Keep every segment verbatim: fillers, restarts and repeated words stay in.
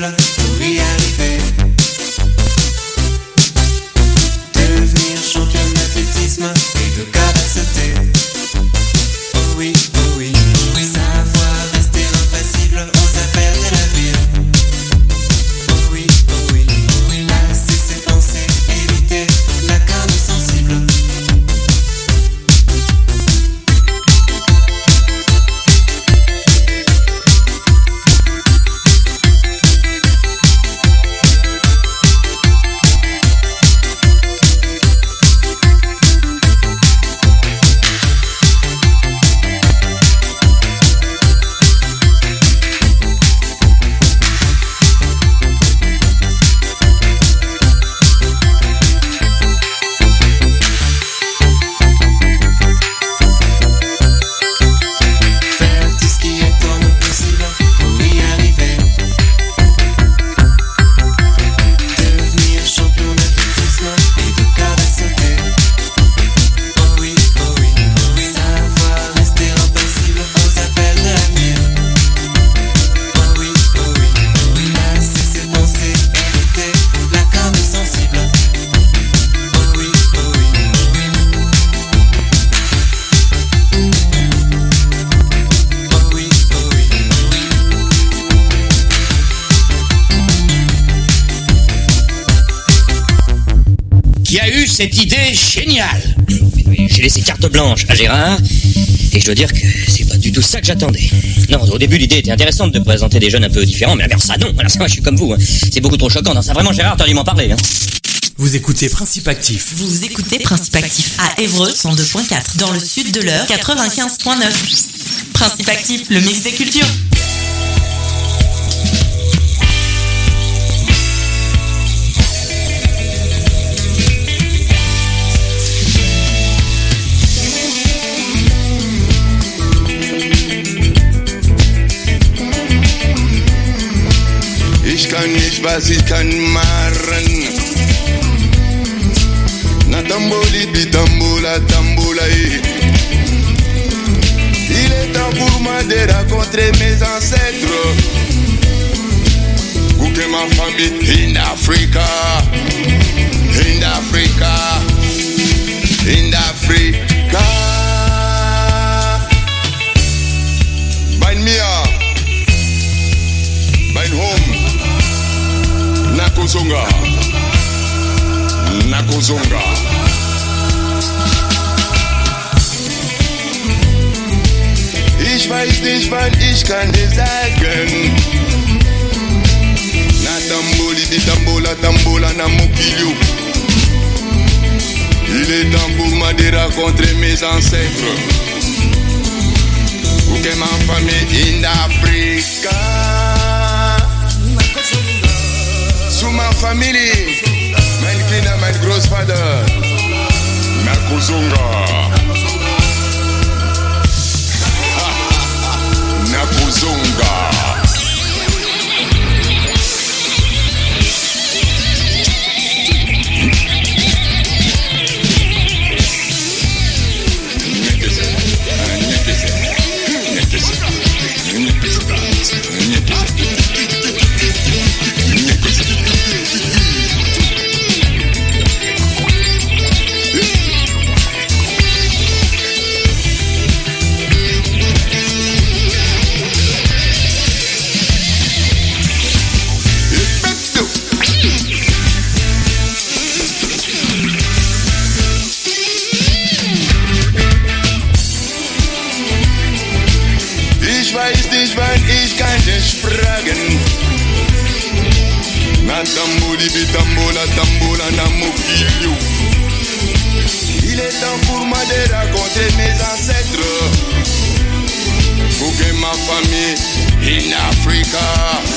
impossible pour y arriver. Devenir champion d'athlétisme et de capacité. Oh oui, oh oui, oh oui. Savoir rester impassible aux appels de la vie. Oh oui, oh oui, oh oui. Lasser ses pensées, éviter la corde sensible. Cette idée géniale. J'ai laissé carte blanche à Gérard et je dois dire que c'est pas du tout ça que j'attendais. Non, au début l'idée était intéressante de présenter des jeunes un peu différents, mais alors ça non, alors ça moi je suis comme vous, hein. C'est beaucoup trop choquant. Non, ça vraiment Gérard, t'aurais dû m'en parler. Hein. Vous écoutez Principe Actif. Vous écoutez Principe Actif à Évreux cent deux virgule quatre, dans le sud de l'Eure quatre-vingt-quinze virgule neuf. Principe Actif, le mix des cultures. Ich kann nicht, was ich kann machen. Na tamboli, bitambola, tambola, eh. Il est temps pour moi de rencontrer mes ancêtres. Où que ma famille in Africa, in Africa, in Africa. By me, by home. Nakuzunga, Nakuzunga. Ich weiß nicht, wann ich kann dir sagen. Na tamboli, di tambola, tambola, na mokilio. Il est temps pour moi de rencontrer mes ancêtres. Où que ma famille in Africa. To my family, mein Kinder, mein Großvater, Nakuzunga, Nakuzunga. Tamboli, bitambola, tambola, na mokilio. Il est temps pour moi de rencontrer mes ancêtres. Pour que ma famille in Africa.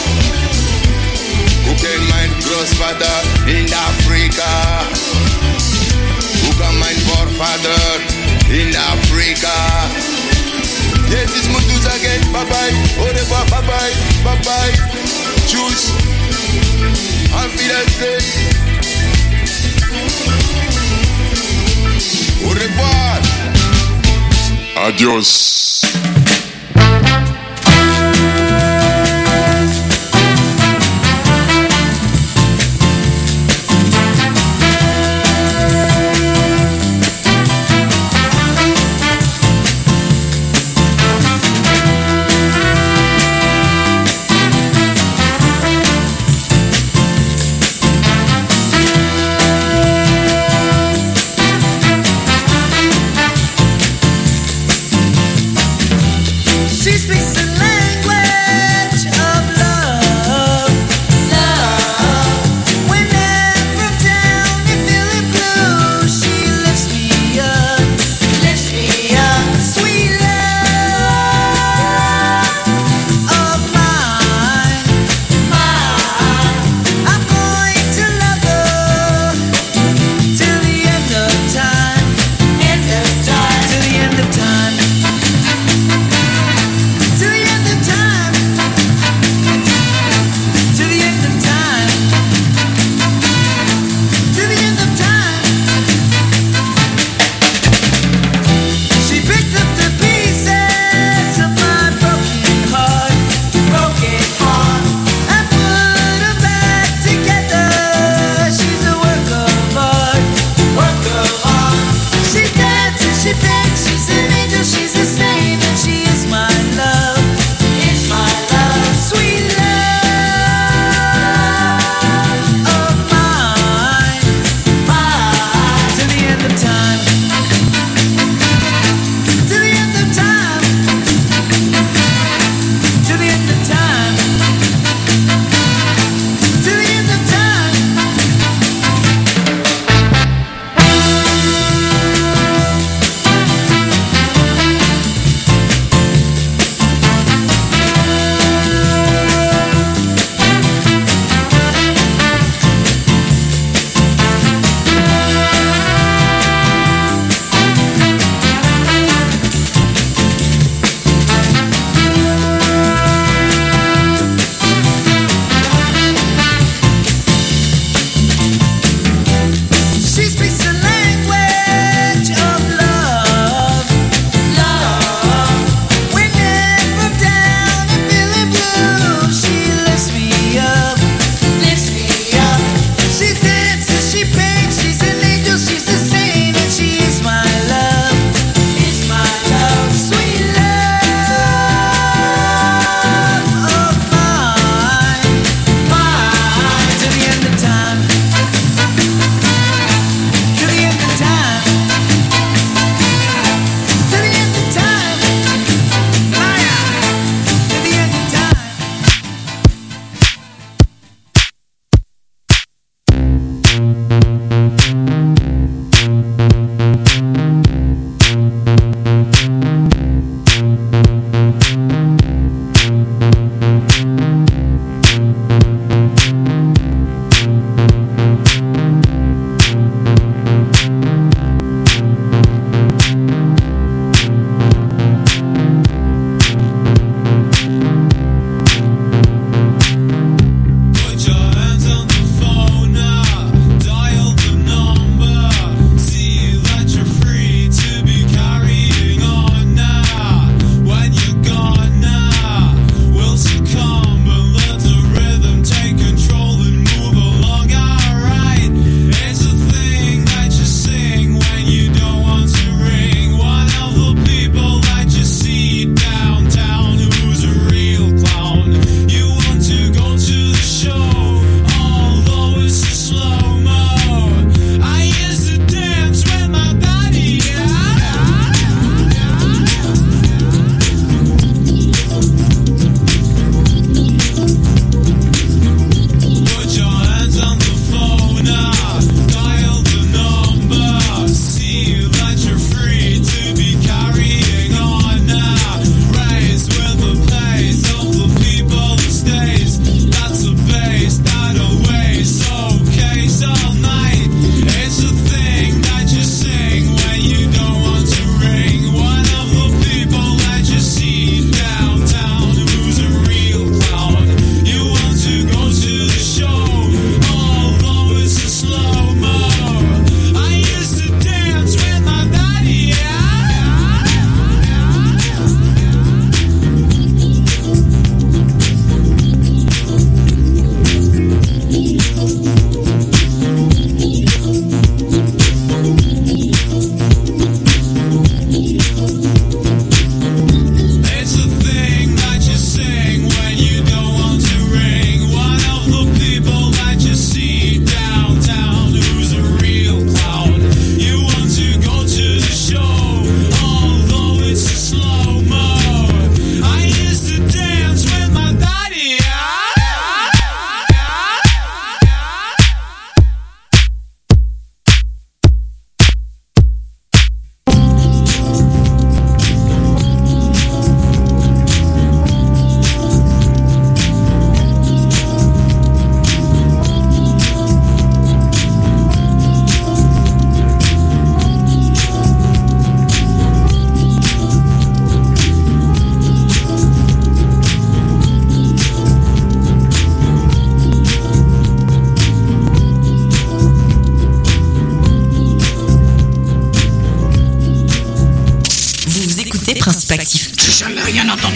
Pour que mein Großvater in Africa. Pour que mein Vorvater in Africa. Yes, it's good to again. Bye bye. Au revoir. Bye bye. Bye bye. Tschüss. Auf Wiedersehen. Au revoir. Adios.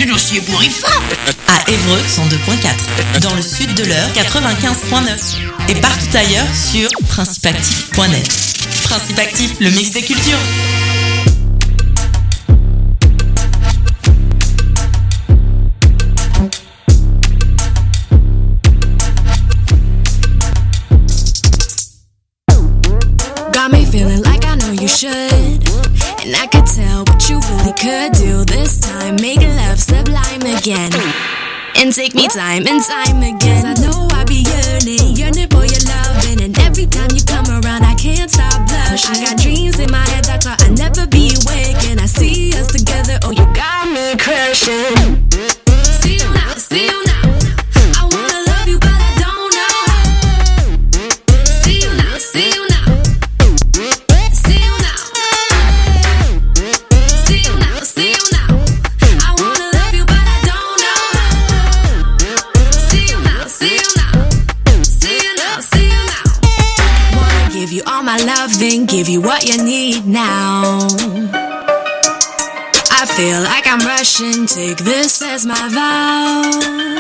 de dossier bourrifa. À Évreux cent deux point quatre, dans le sud de l'Eure quatre-vingt-quinze point neuf et partout ailleurs sur principe actif point net. Principe Actif, le mix des cultures. Got me feeling like I know you should, and I could tell what you really could do this time. Make love sublime again, and take me time and time again. I know I be yearning, yearning for your loving, and every time you come around I can't stop blushing. I got dreams in my head that thought I'd never be awake, and I see us together, oh you got me crushing. See you now, see you now, I wanna love you but I don't know how. See you now, see you now, see you now, see you now, see you now, I wanna love you but I don't know how. See you now, see you now, see you now, see you now. Wanna give you all my loving, give you what you need now. I feel like I'm rushing, take this as my vow.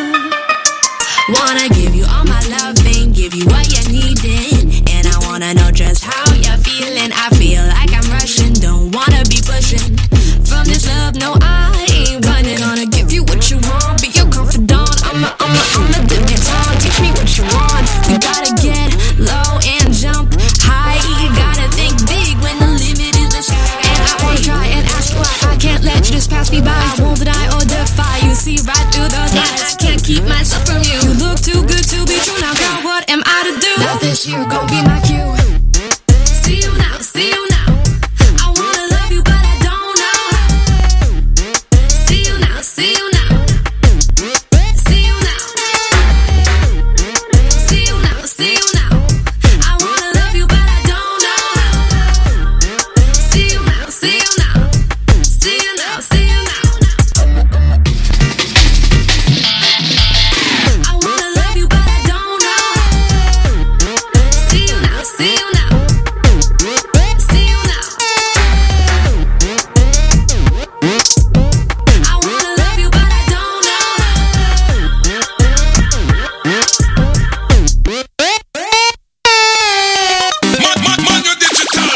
Wanna give you all my loving, give you what you needin', and I wanna know just how you're feeling. I feel like I'm rushing, don't wanna be pushing from this love, no I ain't running. Gonna give you what you want, be your confidant. I'm a, I'm a, I'm a debutante, teach me what you want. We gotta get low and jump high. You gotta think big when the limit is the sky. And I wanna try and ask why I can't let you just pass me by. I won't deny or defy you, see right through those lies. Can't keep myself from you. You look too good to be true. Now girl, what am I to do? Now this year gon' be my cue. See you now, see you now, I wanna love you but I don't know how. See you now, see you now, see you now, see you now, see you now, I wanna love you but I don't know how. See you now, see you now, see you now, see you now, I wanna love you but I don't know how. See you now, see you now, see you now, I wanna love you but I don't know how. Man, man, man, you're digital.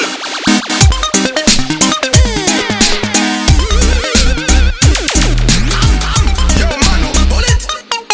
Yo, man, pull it.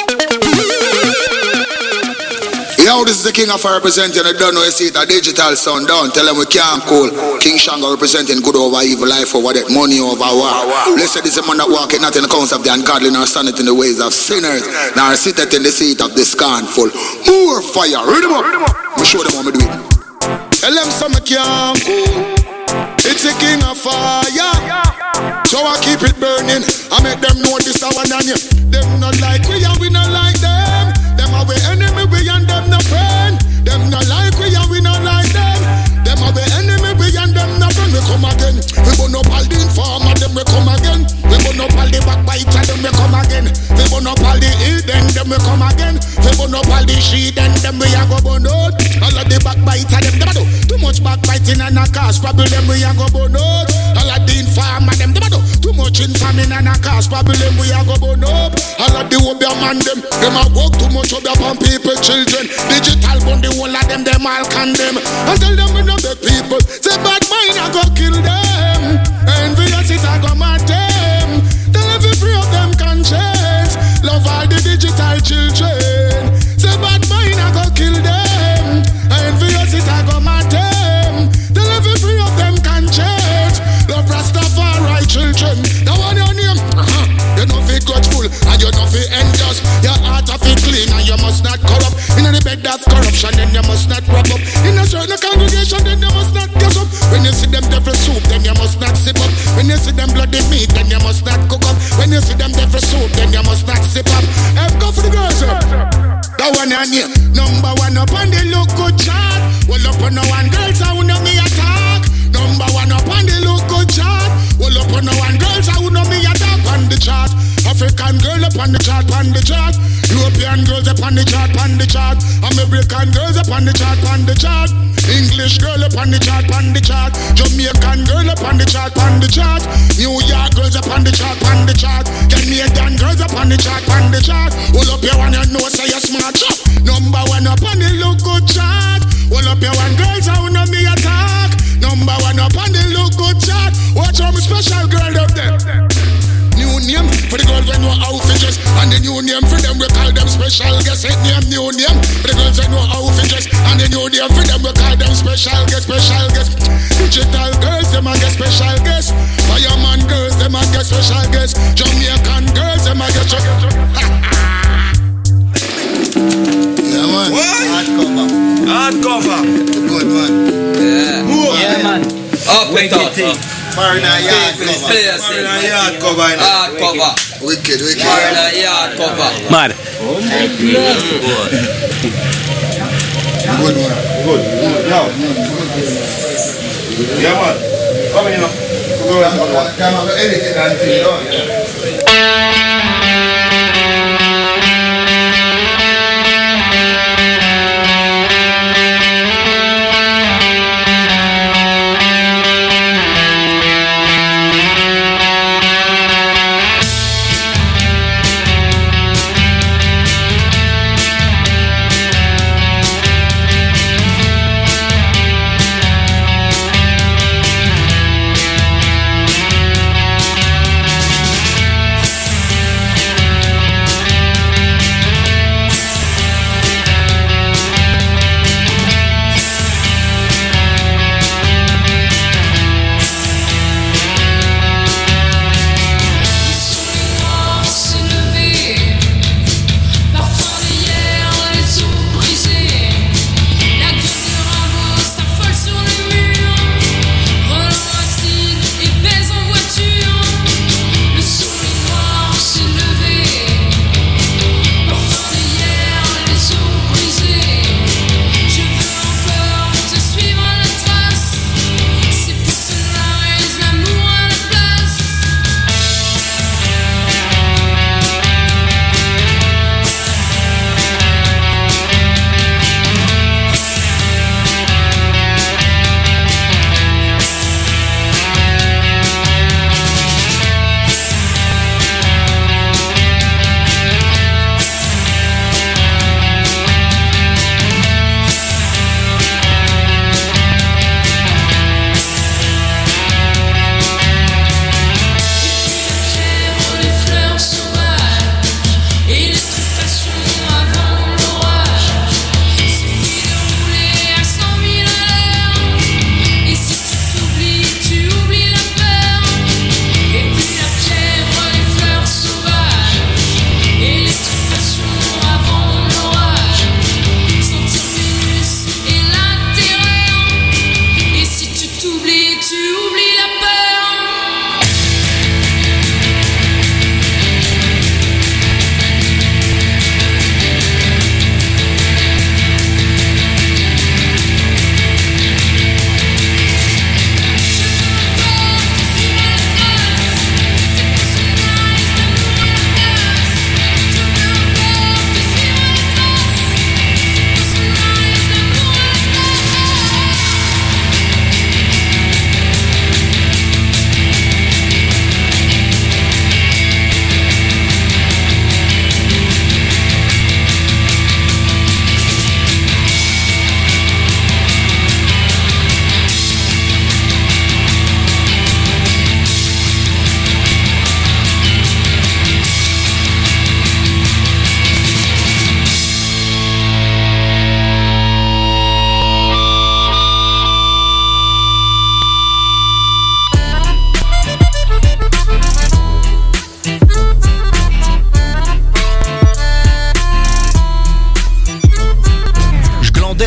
Yo, this is the King of Fire representing. I don't know you see it, a digital sound down. Tell them we can't cool. King Shango representing good over evil, life over death, money over war. Blessed is the man that walketh not in the counsel of the ungodly, nor standeth in the ways of sinners, nor sitteth in the seat of the scornful. More fire, read them up. I'll show them how me do it. Tell them some can't cool. It's a King of Fire, so I keep it burning. I make them know this our name. Them not like we and we not like them. Them are we enemy, we and them no friend. Them not like we and we not like them. Them are we enemy, we and them no friend. We come again. We burn up all the informer, them we come again. We burn up all the backbiter, them we come again. We burn up all the hidden, them we come again. We burn up all the sheet, and them we a go burn out. All of the backbiter, them them a do too much backbiting and a cause problem. We a go burn out. All of the informer, them them a do too much informing and a cause problem. We a go burn up. All of the obeah man, them them a work too much obeah upon people, children. Digital bun the whole of them, them all condemn. And tell them we know the people. Say bad mind I go kill them. Envious it I go mad them. Tell every free of them conscience. Love all the digital children. Say bad mind I go kill them. Envious it I go mad them. Tell every free of them conscience. Love Rastafari children. Now what your name? Uh-huh. You know fit grudgeful and you know fit envious. Your heart of it clean and you must not corrupt. In the bed of corruption then you must not rub up. In a certain congregation then you must not gas up. When you see them devil soup then you must not sip up. When you see them bloody meat then you must not cook up. When you see them devil soup then you must not sip up. Hey, go for the girls up. That one on here. Number one up on the look good chart. Well up on the one girls I know me attack. Number one up on the look good chart. Well up on the one girls I know me attack. On the chart. African girl up on the chart, on the chart. European girls up on the chart, on the chart. American girls up on the chart, on the chart. English girl up on the chart, on the chart. Jamaican girl up on the chart, on the chart. New York girls up on the chart, on the chart. Canadian girls up on the chart, on the chart. Hold up your one, you know say you're smart. Chop. Number one up on the look good chart. Hold up your one, girls, I wanna be attack. Number one up on the look good chart. Watch how my special girl up there. New name for the girls when know how to dress, and the new name for them we call them special guest. Hit name, new name for the girls when know how to dress, and the new name for them we call them special guest, special guest. Digital girls them a get special guest. Fireman girls them a get special guest. Jamaican girls them a get special. Yeah man. What? Hardcover. Hardcover. Good man. Yeah. Move. Yeah man. Up with us. Foreigner yard cover. Foreigner yard cover. Yard cover. Wicked, wicked. Foreigner yard cover. Mad. Good one. Good. Now. Yeah, man. Come in, you know. Go ahead. Come on, anything and thing, no?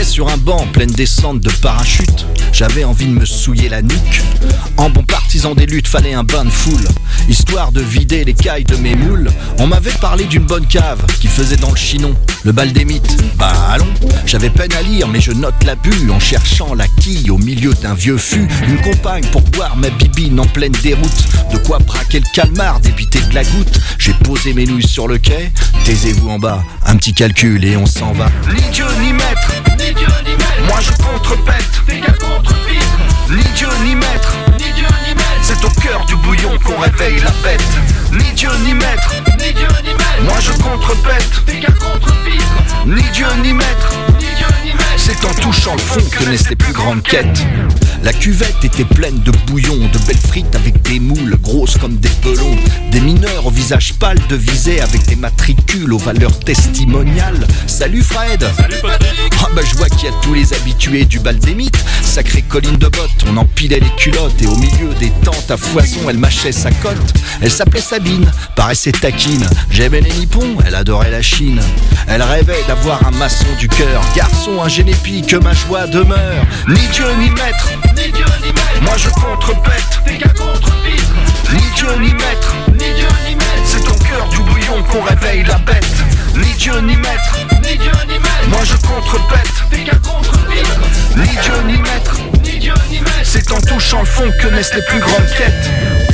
J'étais sur un banc en pleine descente de parachute. J'avais envie de me souiller la nuque. En bon partisan des luttes, fallait un bain de foule, histoire de vider les cailles de mes moules. On m'avait parlé d'une bonne cave qui faisait dans le chinon le bal des mythes. Bah allons, j'avais peine à lire mais je note l'abus en cherchant la quille au milieu d'un vieux fût. Une compagne pour boire ma bibine en pleine déroute. De quoi braquer le calmar, débiter de la goutte. J'ai posé mes nouilles sur le quai. Taisez-vous en bas, un petit calcul et on s'en va. Ni Dieu ni maître, ni Dieu ni maître. Moi je contrepète, fais qu'à contrepite. Ni Dieu ni maître, ni Dieu ni maître. C'est au cœur du bouillon qu'on réveille la bête. Ni Dieu ni maître, ni Dieu ni maître. Moi je contrepète, fais qu'à contrepite. Ni Dieu ni maître, ni Dieu ni maître. C'est en touchant le fond que naissent les plus grandes quêtes. La cuvette était pleine de bouillon, de belles frites avec des moules grosses comme des pelons. Des mineurs au visage pâle devisaient avec des matricules aux valeurs testimoniales. Salut Fred. Salut Patrick. Ah bah je vois qu'il y a tous les habitués du bal des mythes. Sacrée colline de bottes, on empilait les culottes. Et au milieu des tentes à foison, elle mâchait sa cote. Elle s'appelait Sabine, paraissait taquine. J'aimais les nippons, elle adorait la Chine. Elle rêvait d'avoir un maçon du cœur. Garçon, un génépi, que ma joie demeure. Ni Dieu ni maître, ni Dieu ni maître. Moi je contrepète, fais qu'à contrepite. Ni Dieu ni maître, ni Dieu ni maître. C'est au cœur du bouillon qu'on réveille la bête. Ni Dieu ni maître, ni Dieu ni maître. Moi je contrepète, fais qu'à contrepite. Ni Dieu ni maître, ni Dieu ni maître. C'est en touchant le fond que naissent les plus grandes quêtes.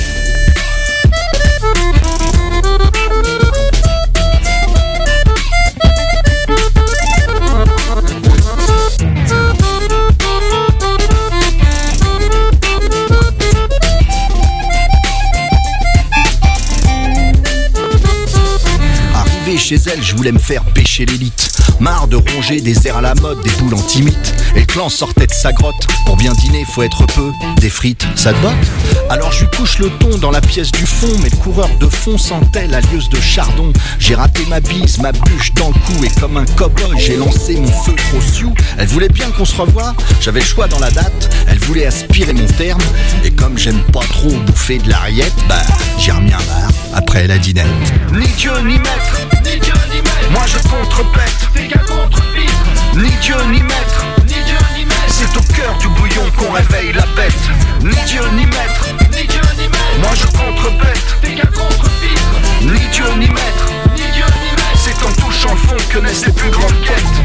Chez elle, je voulais me faire pêcher l'élite. Marre de ronger des airs à la mode, des boules anti-mythes. Et le clan sortait de sa grotte. Pour bien dîner, faut être peu. Des frites, ça te botte? Alors je lui couche le ton dans la pièce du fond. Mais le coureur de fond sentait la lieuse de chardon. J'ai raté ma bise, ma bûche dans le cou. Et comme un cow-boy, j'ai lancé mon feu trop sioux. Elle voulait bien qu'on se revoie, j'avais le choix dans la date. Elle voulait aspirer mon terme. Et comme j'aime pas trop bouffer de la rillette, bah j'ai remis un bar après la dinette. Ni Dieu ni maître, ni Dieu ni maître. Moi je contrepète, fais qu'à contrepite. Ni Dieu ni maître, ni Dieu ni maître. C'est au cœur du bouillon qu'on réveille la bête. Ni Dieu ni maître, ni Dieu ni maître. Moi je contrepète, fais qu'à contrepite. Ni Dieu ni maître, ni Dieu ni maître. C'est en touchant le fond que naissent les plus grandes quêtes.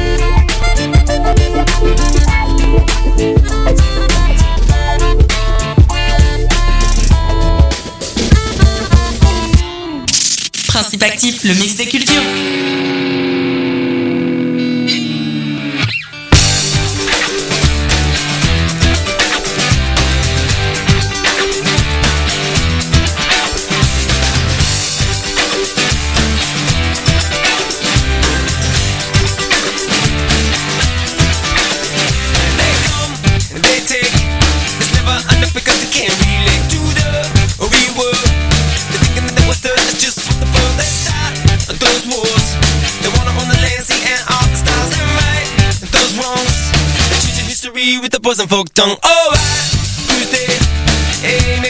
Principe actif, le mix des cultures. With the boys and folk tongue. Alright, Tuesday, amen.